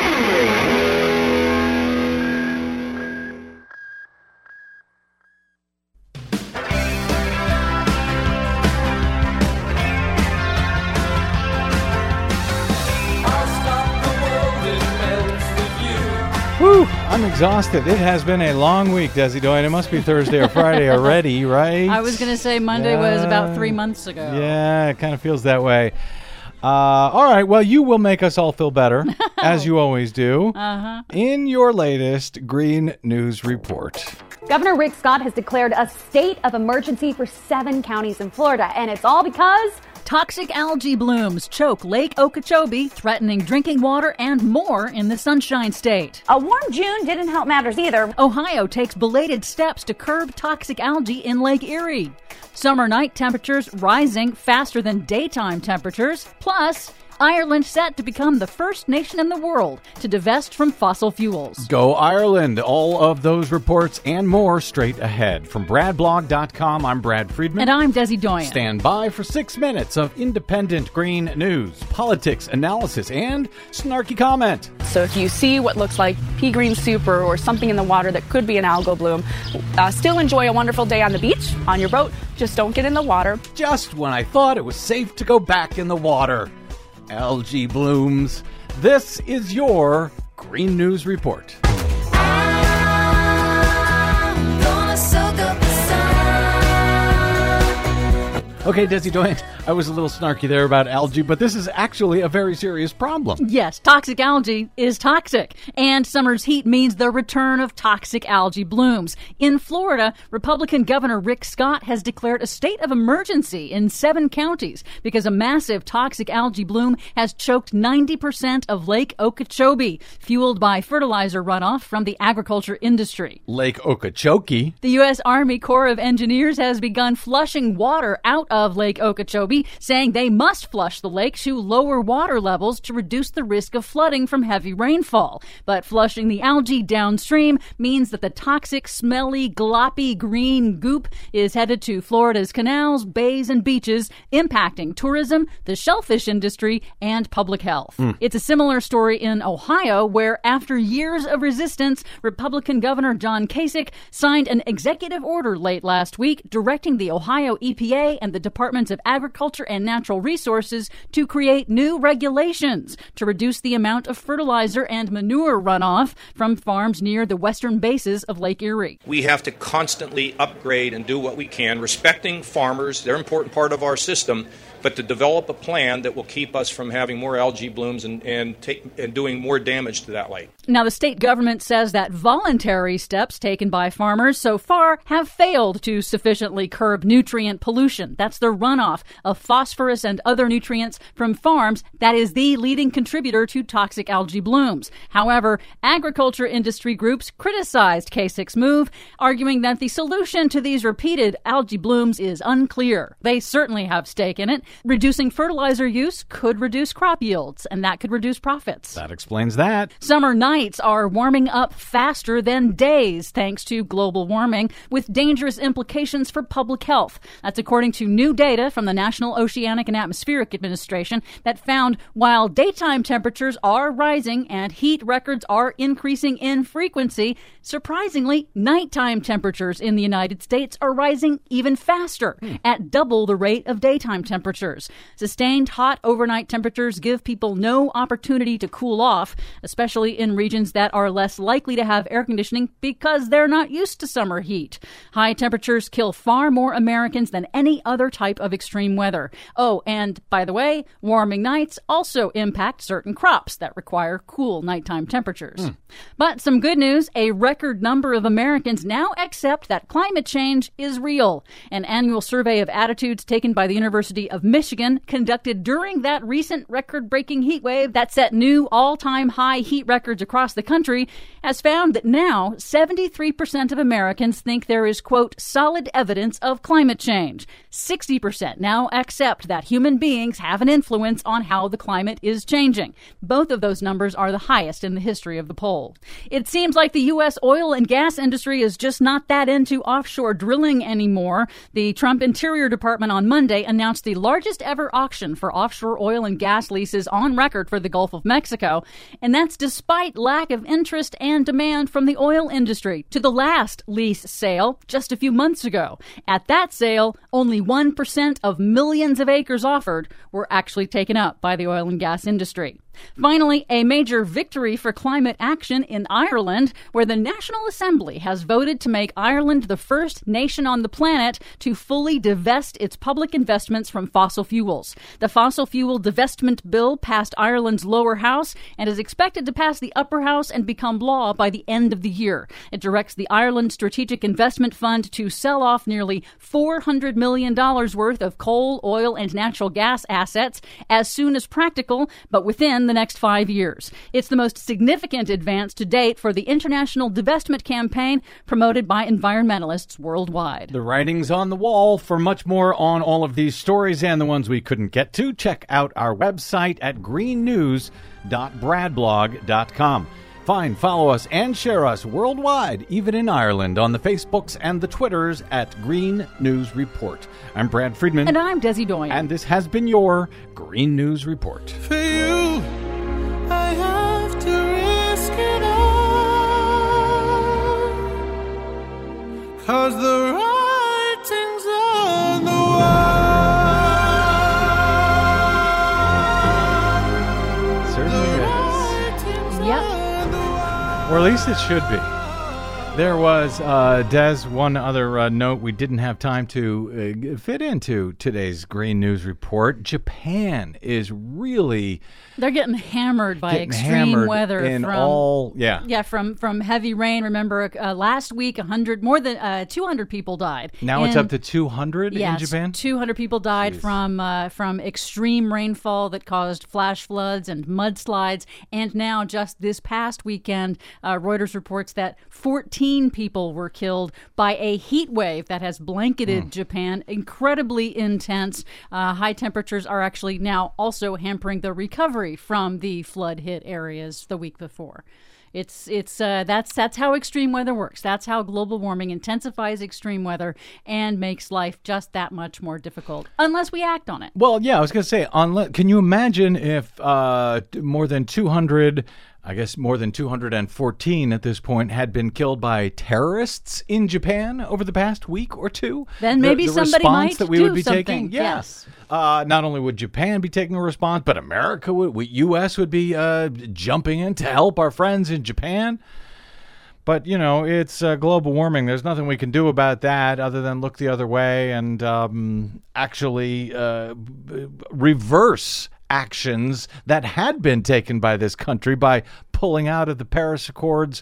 Whew, I'm exhausted. It has been a long week, Desi Doyen. It must be Thursday or Friday already, right? I was going to say Monday yeah. was about three months ago. Yeah, it kind of feels that way. Uh, all right, well, you will make us all feel better, as you always do, uh-huh. in your latest Green News Report. Governor Rick Scott has declared a state of emergency for seven counties in Florida, and it's all because toxic algae blooms choke Lake Okeechobee, threatening drinking water and more in the Sunshine State. A warm June didn't help matters either. Ohio takes belated steps to curb toxic algae in Lake Erie. Summer night temperatures rising faster than daytime temperatures. Plus, Ireland set to become the first nation in the world to divest from fossil fuels. Go Ireland! All of those reports and more straight ahead. From brad blog dot com, I'm Brad Friedman. And I'm Desi Doyen. Stand by for six minutes of independent green news, politics, analysis, and snarky comment. So if you see what looks like pea green soup or, or something in the water that could be an algal bloom, uh, still enjoy a wonderful day on the beach, on your boat. Just don't get in the water. Just when I thought it was safe to go back in the water. Algae blooms. This is your Green News Report. I'm gonna soak up the sun. Okay, Desi Doyen, I was a little snarky there about algae, but this is actually a very serious problem. Yes, toxic algae is toxic, and summer's heat means the return of toxic algae blooms. In Florida, Republican Governor Rick Scott has declared a state of emergency in seven counties because a massive toxic algae bloom has choked ninety percent of Lake Okeechobee, fueled by fertilizer runoff from the agriculture industry. Lake Okeechobee? The U S Army Corps of Engineers has begun flushing water out of Lake Okeechobee Industry, saying they must flush the lake to lower water levels to reduce the risk of flooding from heavy rainfall. But flushing the algae downstream means that the toxic, smelly, gloppy green goop is headed to Florida's canals, bays, and beaches, impacting tourism, the shellfish industry, and public health. Mm. It's a similar story in Ohio, where after years of resistance, Republican Governor John Kasich signed an executive order late last week directing the Ohio E P A and the Departments of Agriculture and Natural Resources to create new regulations to reduce the amount of fertilizer and manure runoff from farms near the western bases of Lake Erie. We have to constantly upgrade and do what we can, respecting farmers. They're an important part of our system, but to develop a plan that will keep us from having more algae blooms and, and, take, and doing more damage to that lake. Now, the state government says that voluntary steps taken by farmers so far have failed to sufficiently curb nutrient pollution. That's the runoff of phosphorus and other nutrients from farms that is the leading contributor to toxic algae blooms. However, agriculture industry groups criticized Kasich's move, arguing that the solution to these repeated algae blooms is unclear. They certainly have stake in it. Reducing fertilizer use could reduce crop yields, and that could reduce profits. That explains that. Summer nights are warming up faster than days thanks to global warming, with dangerous implications for public health. That's according to new data from the National Oceanic and Atmospheric Administration that found while daytime temperatures are rising and heat records are increasing in frequency, surprisingly, nighttime temperatures in the United States are rising even faster, hmm. at double the rate of daytime temperatures. Sustained hot overnight temperatures give people no opportunity to cool off, especially in regions that are less likely to have air conditioning because they're not used to summer heat. High temperatures kill far more Americans than any other type of extreme weather. Oh, and by the way, warming nights also impact certain crops that require cool nighttime temperatures. Mm. But some good news, a record number of Americans now accept that climate change is real. An annual survey of attitudes taken by the University of Michigan, conducted during that recent record-breaking heat wave that set new all-time high heat records across the country, has found that now seventy-three percent of Americans think there is, quote, solid evidence of climate change. sixty percent now accept that human beings have an influence on how the climate is changing. Both of those numbers are the highest in the history of the poll. It seems like the U S oil and gas industry is just not that into offshore drilling anymore. The Trump Interior Department on Monday announced the largest ever auction for offshore oil and gas leases on record for the Gulf of Mexico, and that's despite lack of interest and demand from the oil industry to the last lease sale just a few months ago. At that sale, only one percent of millions of acres offered were actually taken up by the oil and gas industry. Finally, a major victory for climate action in Ireland, where the National Assembly has voted to make Ireland the first nation on the planet to fully divest its public investments from fossil fuels. The fossil fuel divestment bill passed Ireland's lower house and is expected to pass the upper house and become law by the end of the year. It directs the Ireland Strategic Investment Fund to sell off nearly four hundred million dollars worth of coal, oil, and natural gas assets as soon as practical, but within the next five years. It's the most significant advance to date for the international divestment campaign promoted by environmentalists worldwide. The writing's on the wall. For much more on all of these stories and the ones we couldn't get to, check out our website at green news dot bradblog dot com. Find, follow us, and share us worldwide, even in Ireland, on the Facebooks and the Twitters at Green News Report. I'm Brad Friedman. And I'm Desi Doyen. And this has been your Green News Report. For you, I have to risk it all, 'cause the writing's on the wall. Certainly is. Yep. Or at least it should be. There was, uh, Des, one other uh, note we didn't have time to uh, fit into today's Green News Report. Japan is really... They're getting hammered by getting extreme hammered weather. in from, all, yeah. Yeah, from, from heavy rain. Remember, uh, last week, one hundred, more than uh, two hundred people died. Now in, it's up to two hundred yes, in Japan? two hundred people died Jeez. from uh, from extreme rainfall that caused flash floods and mudslides. And now, just this past weekend, uh, Reuters reports that fourteen eighteen people were killed by a heat wave that has blanketed mm. Japan. Incredibly intense. Uh, high temperatures are actually now also hampering the recovery from the flood-hit areas the week before. It's it's uh, that's that's how extreme weather works. That's how global warming intensifies extreme weather and makes life just that much more difficult, unless we act on it. Well, yeah, I was going to say, unless, can you imagine if uh, more than two hundred, I guess more than two hundred fourteen at this point, had been killed by terrorists in Japan over the past week or two? Then maybe the, the somebody response might that we do would be something. taking. Yeah. Yes. Uh, not only would Japan be taking a response, but America would, we, U S would be uh, jumping in to help our friends in Japan. But, you know, it's uh, global warming. There's nothing we can do about that other than look the other way and um, actually uh, reverse actions that had been taken by this country by pulling out of the Paris Accords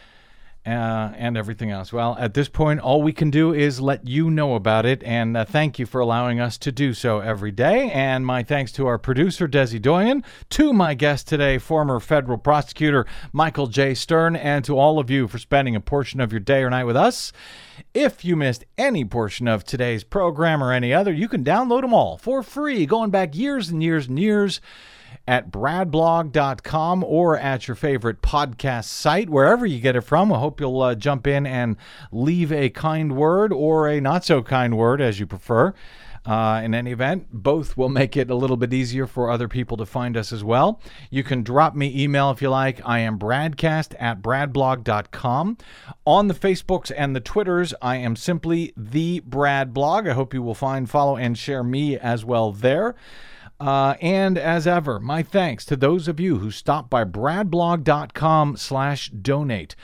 uh, and everything else. Well, at this point, all we can do is let you know about it, and uh, thank you for allowing us to do so every day. And my thanks to our producer, Desi Doyen, to my guest today, former federal prosecutor Michael J. Stern, and to all of you for spending a portion of your day or night with us. If you missed any portion of today's program or any other, you can download them all for free, going back years and years and years at brad blog dot com or at your favorite podcast site, wherever you get it from. I hope you'll uh, jump in and leave a kind word or a not-so-kind word, as you prefer. Uh, in any event, both will make it a little bit easier for other people to find us as well. You can drop me email if you like. I am bradcast at brad blog dot com. On the Facebooks and the Twitters, I am simply the Brad Blog. I hope you will find, follow, and share me as well there. Uh, and as ever, my thanks to those of you who stopped by brad blog dot com slash donate.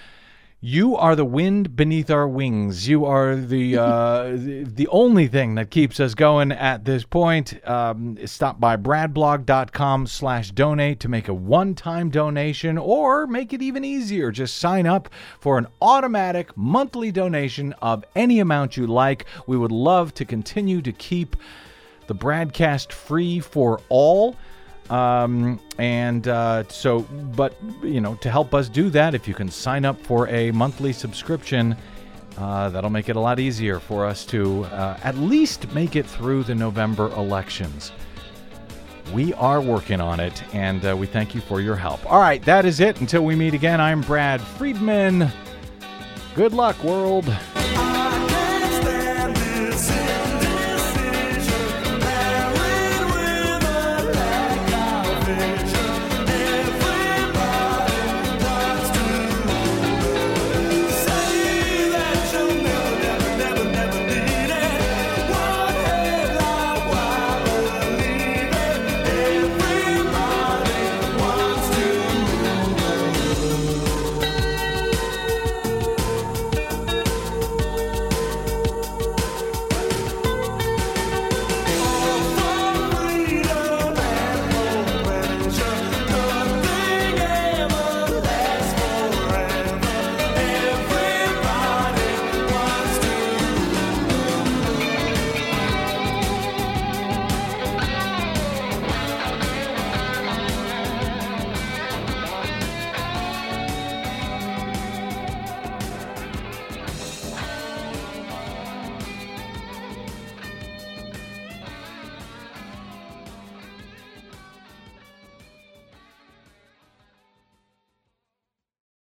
You are the wind beneath our wings. You are the uh, the, the only thing that keeps us going at this point. Um, stop by brad blog dot com slash donate to make a one-time donation, or make it even easier. Just sign up for an automatic monthly donation of any amount you like. We would love to continue to keep the broadcast free for all. Um, and uh, so, but, you know, to help us do that, if you can sign up for a monthly subscription, uh, that'll make it a lot easier for us to uh, at least make it through the November elections. We are working on it, and uh, we thank you for your help. All right, that is it. Until we meet again, I'm Brad Friedman. Good luck, world.